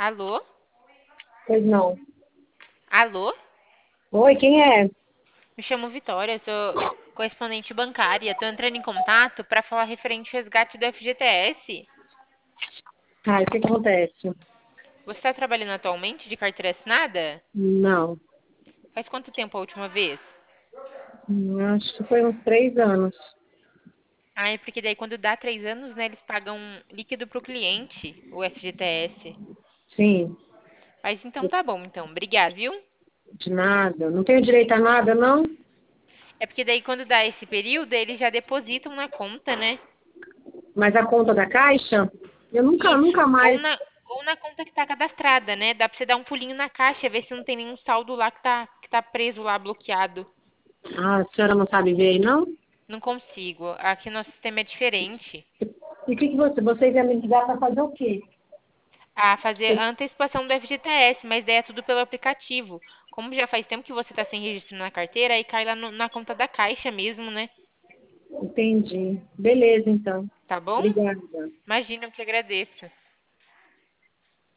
Alô? Pois não. Alô? Oi, quem é? Me chamo Vitória, sou correspondente bancária. Estou entrando em contato para falar referente ao resgate do FGTS. Ah, o que que acontece? Você está trabalhando atualmente de carteira assinada? Não. Faz quanto tempo a última vez? Acho que foi uns 3 anos. Ah, é porque daí quando dá 3 anos, né, eles pagam líquido para o cliente, o FGTS. Sim, Mas então tá bom, então. Obrigada, viu? de nada. Não tenho direito a nada, não? É porque daí quando dá esse período, eles já depositam na conta, né? Mas a conta da Caixa? Eu nunca Isso. Ou mais. na conta que tá cadastrada, né? Dá pra você dar um pulinho na caixa, ver se não tem nenhum saldo lá que tá preso lá, bloqueado. Ah, a senhora não sabe ver aí, não? Não consigo. Aqui nosso sistema é diferente. E o que que vocês iam me ligar para fazer o quê? A fazer a antecipação do FGTS, mas daí é tudo pelo aplicativo. Como já faz tempo que você tá sem registro na carteira, aí cai lá na conta da caixa mesmo, né? Entendi. Beleza, então. Tá bom? Obrigada. Imagina, eu que agradeço.